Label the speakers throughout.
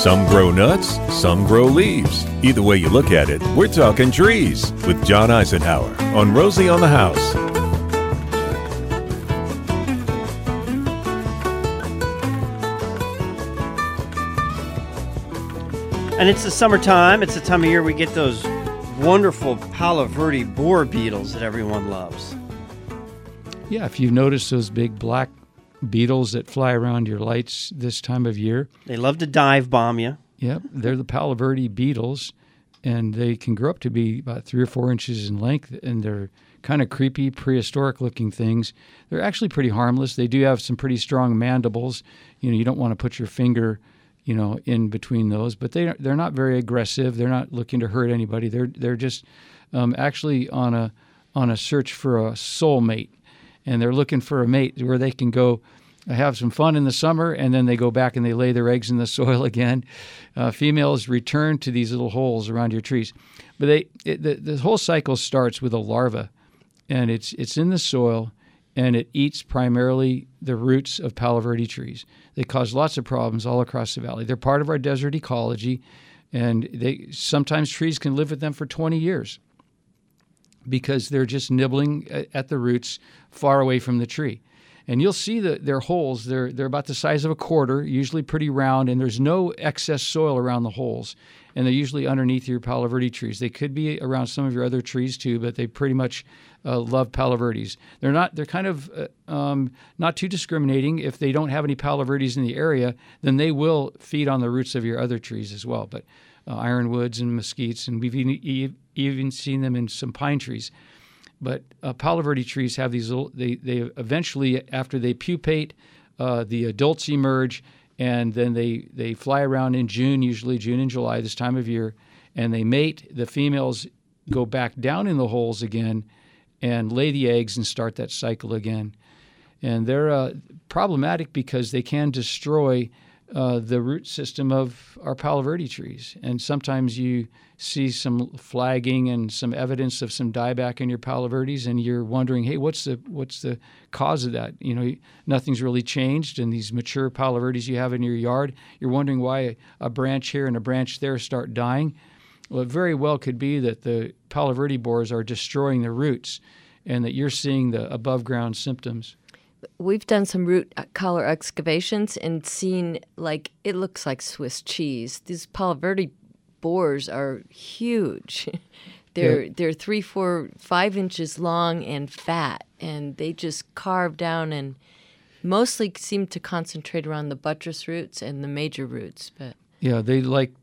Speaker 1: Some grow nuts, some grow leaves. Either way you look at it, we're talking trees with John Eisenhower on Rosie on the House.
Speaker 2: And it's the summertime. It's the time of year we get those wonderful Palo Verde borer beetles that everyone loves.
Speaker 3: Yeah, if you've noticed those big black beetles that fly around your lights this time of year.
Speaker 2: They love to dive bomb you.
Speaker 3: Yep, they're the Palo Verde beetles, and they can grow up to be about 3 or 4 inches in length, and they're kind of creepy, prehistoric-looking things. They're actually pretty harmless. They do have some pretty strong mandibles. You don't want to put your finger, in between those, but they're not very aggressive. They're not looking to hurt anybody. They're just actually on a search for a soulmate, and they're looking for a mate where they can go have some fun in the summer, and then they go back and they lay their eggs in the soil again. Females return to these little holes around your trees. But the whole cycle starts with a larva, and it's in the soil, and it eats primarily the roots of Palo Verde trees. They cause lots of problems all across the valley. They're part of our desert ecology, and sometimes trees can live with them for 20 years because they're just nibbling at the roots far away from the tree. And you'll see their holes, they're about the size of a quarter, usually pretty round, and there's no excess soil around the holes. And they're usually underneath your Palo Verde trees. They could be around some of your other trees too, but they pretty much love Palo Verdes. They're kind of not too discriminating. If they don't have any Palo Verdes in the area, then they will feed on the roots of your other trees as well. But ironwoods and mesquites, and we've even seen them in some pine trees. But Palo Verde trees have these little, they eventually, after they pupate, the adults emerge, and then they fly around in June, usually June and July, this time of year, and they mate. The females go back down in the holes again and lay the eggs and start that cycle again. And they're problematic because they can destroy the root system of our Palo Verde trees. And sometimes you see some flagging and some evidence of some dieback in your Palo Verdes, and you're wondering, hey, what's the cause of that? Nothing's really changed, and these mature Palo Verdes you have in your yard, you're wondering why a branch here and a branch there start dying. Well, it very well could be that the Palo Verde borers are destroying the roots, and that you're seeing the above-ground symptoms.
Speaker 4: We've done some root collar excavations and seen, it looks like Swiss cheese. These Palo Verde borers are huge. They're 3, 4, 5 inches long and fat, and they just carve down and mostly seem to concentrate around the buttress roots and the major roots. But
Speaker 3: yeah, they like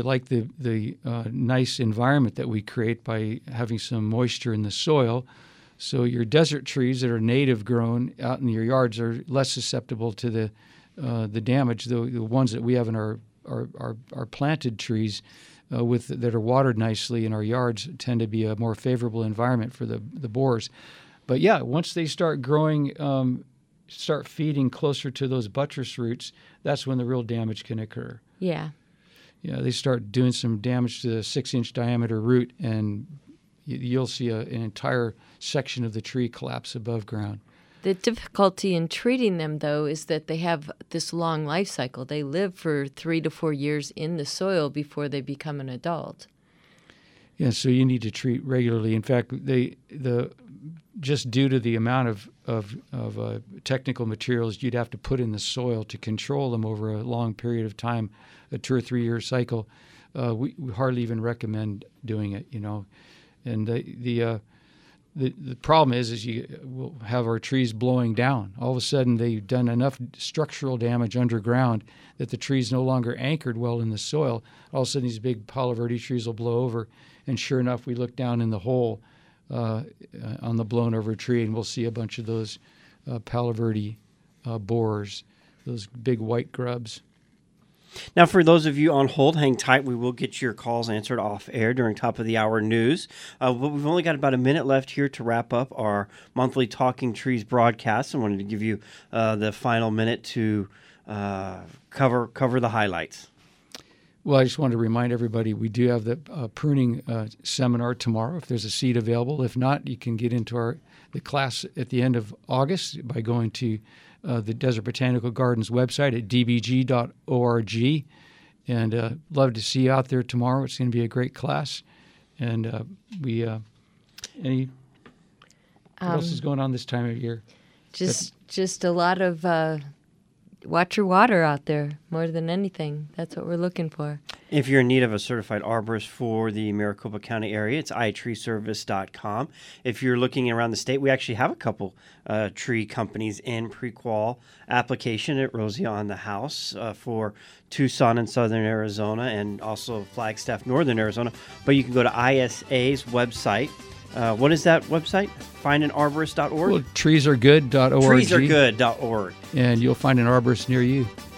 Speaker 3: the nice environment that we create by having some moisture in the soil. So your desert trees that are native grown out in your yards are less susceptible to the damage. The ones that we have in our planted trees that are watered nicely in our yards tend to be a more favorable environment for the borers. But yeah, once they start growing, start feeding closer to those buttress roots, that's when the real damage can occur.
Speaker 4: Yeah.
Speaker 3: Yeah, they start doing some damage to the 6-inch diameter root, and you'll see an entire section of the tree collapse above ground.
Speaker 4: The difficulty in treating them, though, is that they have this long life cycle. They live for 3 to 4 years in the soil before they become an adult.
Speaker 3: Yeah, so you need to treat regularly. In fact, just due to the amount of technical materials you'd have to put in the soil to control them over a long period of time, a 2 or 3 year cycle, we hardly even recommend doing it. And the problem is we'll have our trees blowing down. All of a sudden, they've done enough structural damage underground that the tree's no longer anchored well in the soil. All of a sudden, these big Palo Verde trees will blow over, and sure enough, we look down in the hole on the blown over tree, and we'll see a bunch of those Palo Verde borers, those big white grubs.
Speaker 2: Now, for those of you on hold, hang tight. We will get your calls answered off air during top of the hour news. But we've only got about a minute left here to wrap up our monthly Talking Trees broadcast. I wanted to give you the final minute to cover the highlights.
Speaker 3: Well, I just wanted to remind everybody we do have the pruning seminar tomorrow if there's a seat available. If not, you can get into the class at the end of August by going to the Desert Botanical Gardens website at dbg.org And love to see you out there tomorrow. It's going to be a great class. And what else is going on this time of year?
Speaker 4: Just a lot of watch your water out there more than anything. That's what we're looking for.
Speaker 2: If you're in need of a certified arborist for the Maricopa County area, it's iTreeService.com. If you're looking around the state, we actually have a couple tree companies in pre-qual application at Rosie on the House for Tucson and Southern Arizona, and also Flagstaff, Northern Arizona. But you can go to ISA's website. What is that website? Findanarborist.org?
Speaker 3: Well, treesaregood.org.
Speaker 2: Treesaregood.org.
Speaker 3: And you'll find an arborist near you.